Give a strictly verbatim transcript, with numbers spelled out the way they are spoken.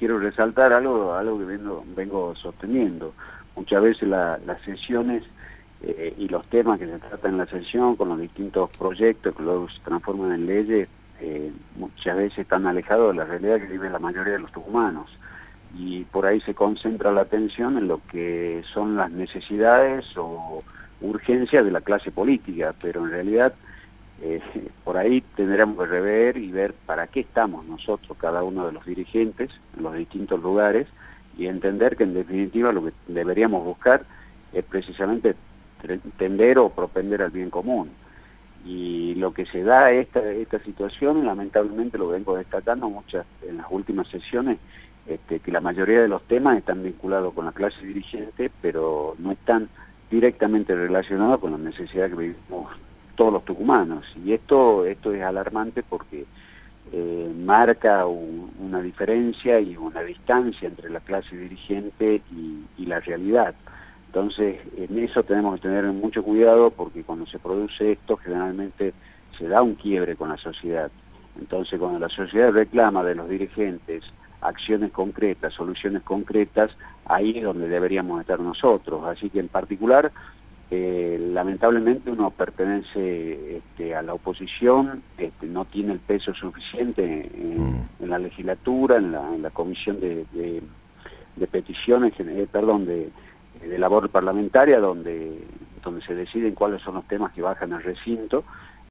quiero resaltar algo, algo que vengo, vengo sosteniendo. Muchas veces la, las sesiones eh, y los temas que se tratan en la sesión, con los distintos proyectos que luego se transforman en leyes, eh, muchas veces están alejados de la realidad que vive la mayoría de los tucumanos. Y por ahí se concentra la atención en lo que son las necesidades o urgencias de la clase política, pero en realidad eh, por ahí tendremos que rever y ver para qué estamos nosotros, cada uno de los dirigentes, en los distintos lugares, y entender que en definitiva lo que deberíamos buscar es precisamente tender o propender al bien común. Y lo que se da esta, esta situación, lamentablemente lo vengo destacando muchas en las últimas sesiones, Este, que la mayoría de los temas están vinculados con la clase dirigente, pero no están directamente relacionados con la necesidad que vivimos todos los tucumanos. Y esto, esto es alarmante porque eh, marca un, una diferencia y una distancia entre la clase dirigente y, y la realidad. Entonces, en eso tenemos que tener mucho cuidado porque cuando se produce esto, generalmente se da un quiebre con la sociedad. Entonces, cuando la sociedad reclama de los dirigentes acciones concretas, soluciones concretas, ahí es donde deberíamos estar nosotros. Así que en particular, eh, lamentablemente uno pertenece este, a la oposición, este, no tiene el peso suficiente en, mm. en la legislatura, en la, en la comisión de, de, de peticiones, eh, perdón, de, de labor parlamentaria, donde, donde se deciden cuáles son los temas que bajan al recinto,